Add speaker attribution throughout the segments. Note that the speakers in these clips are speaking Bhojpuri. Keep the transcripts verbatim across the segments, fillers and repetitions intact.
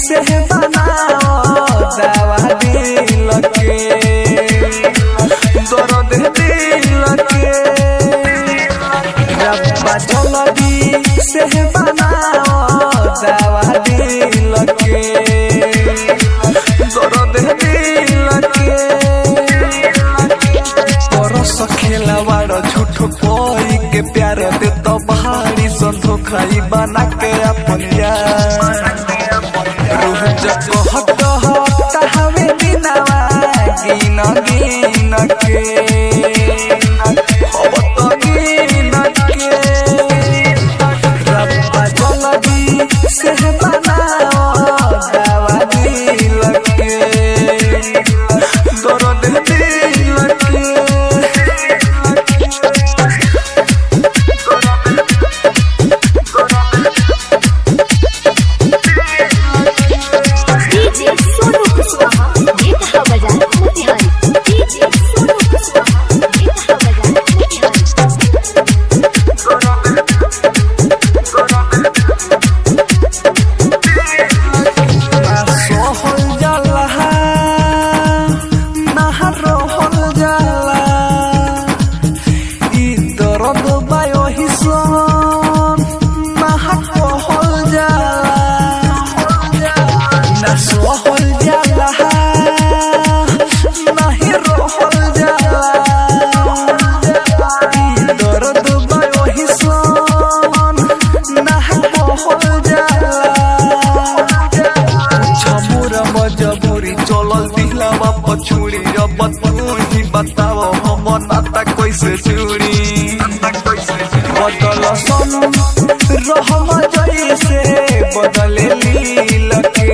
Speaker 1: से बनाओ दवा दिल के दर्द दिल के रब्बा जल्दी से बनाओ दवा दिल के दर्द दिल के परस खेलवाड़ झूठ कोई के प्यार दे तो भारी संधो खाई बना के अपन यार रूह जब हट हट हवे दिनवा गिन गिन के अब तो गिन के रब्बा जल्दी से बनाओ दवा दिल के दर्द दिल के छुड़ी जब तू ही बताओ हम नाता कैसे चूड़ी बदल सन रहम जैसे बदले लील के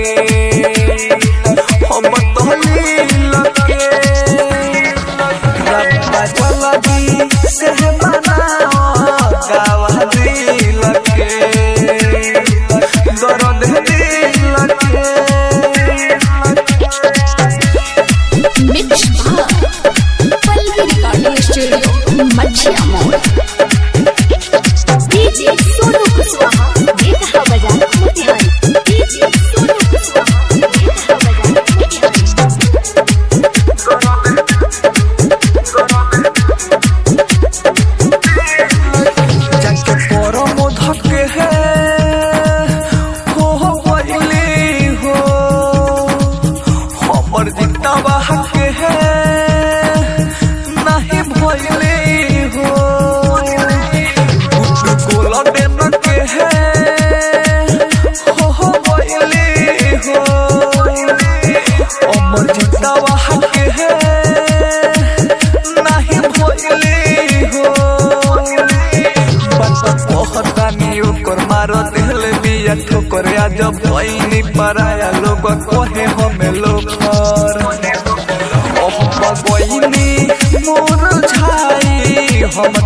Speaker 1: हम तो लील के रब्बा जल्दी से बनाओ दवा दिल के दर्द दिल के
Speaker 2: मच्छिया मोड़ डीजे सोनू कुशवाहा ये कहा बजा मोतिहारी डीजे सोनू कुशवाहा ये कहा बजा
Speaker 1: मोतिहारी जाके पोरो मोधक के है हो हो वैली हो हमर जितना बहक के है नहीं भइले ठोकर जब नहीं पराया लोग कहे हमें लोग मोर झाई हम